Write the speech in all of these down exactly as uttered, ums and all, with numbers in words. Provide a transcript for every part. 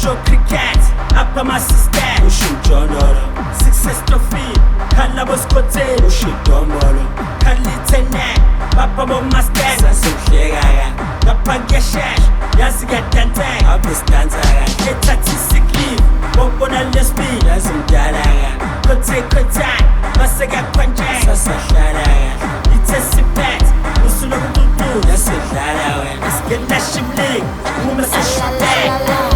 Usho cricket, upper my sister. Usho Jonoro, success trophy. Kalabo Scotte, Usho Domolo. Kalitene, Papa Bo Master. Sasu Shega, Papa Geshash, Yasiga Dante. Abis Danzaga, Etati sick leave. Bobona Lesbi, Yazum Dalaga. Kote Kota, Masaga Quanja. Sasa Shadaga. It's a sipet, Usulo Tutu. That's it, Shadaga. Let's get that ship league. Woman says shit.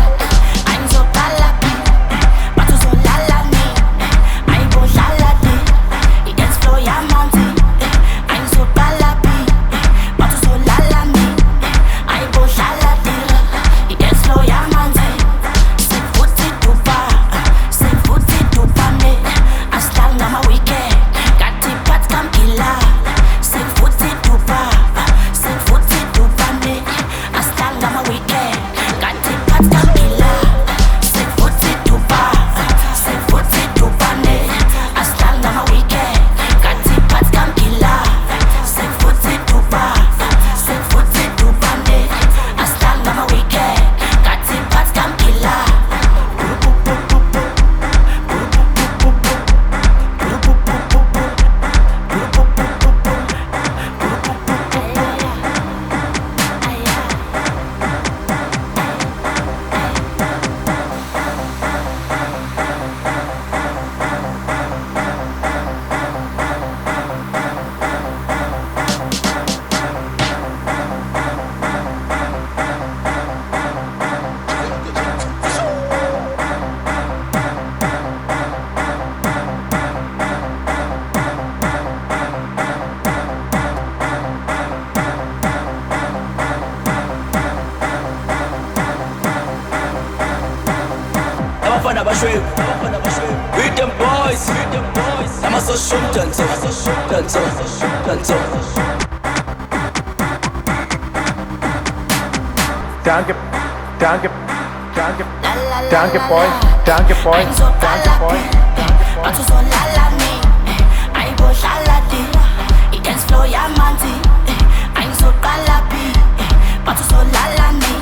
With them boys, with them boys. I'm a social dancer, dancer, dancer. Danke, danke, danke, danke boy, danke boy, danke boy, danke boy. I go shalati, it dance floor ya manti. I'm so calabi, but so lalani.